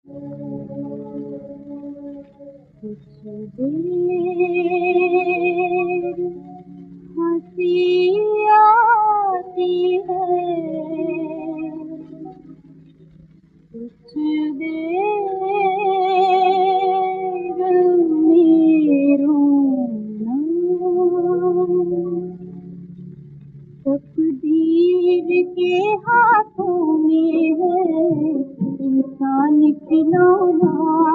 कुछ देर हंसी आती है, कुछ देर में रोना। तकदीर के हाथों में है इंसान खिलौना,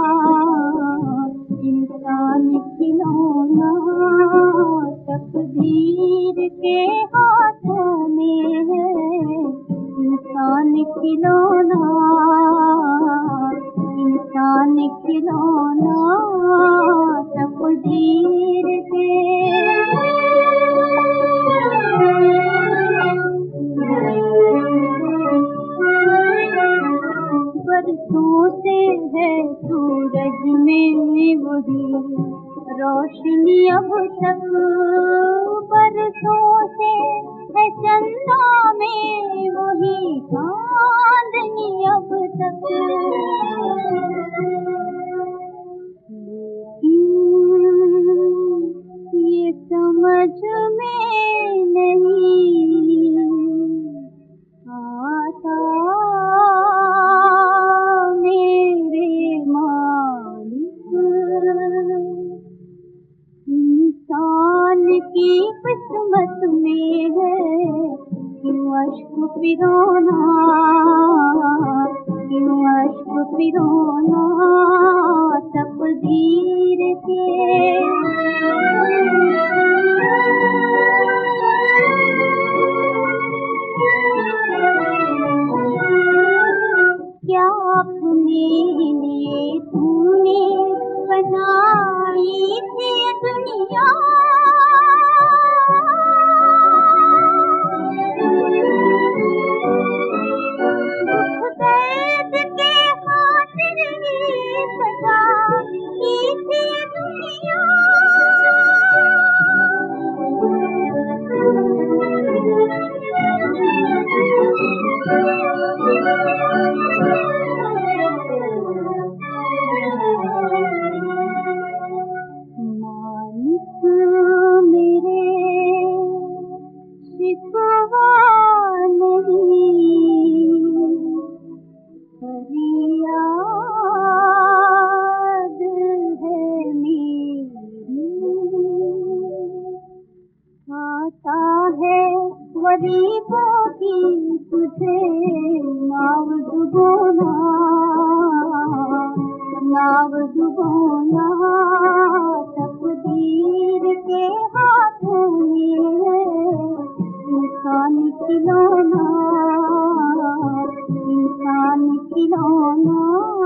इंसान खिलौना। तकदीर के हाथों में है इंसान खिलौना, इंसान खिलौना। तकदीर के बरसों से है सूरज में वही रोशनी अब तक, बरसों से है चंदा में वही चांदनी अब तक। लेकिन ये समझ में नहीं आता मेरे मालिक, इंसान की किस्मत में है क्यों अश्क पिरोना, क्यों अश्क पिरोना। तकदीर के क्या अपने लिए तूने बनाई थी दुनिया, दुख दर्द के खातिर ही सजा की थी दुनिया। मालिक मेरे शिकवा नहीं, फरियाद है मेरी। आता है गरीबों की तुझे नाव डुबोना, नाव डुबोना। तकदीर के हाथों में है इंसान खिलौना, इंसान खिलौना।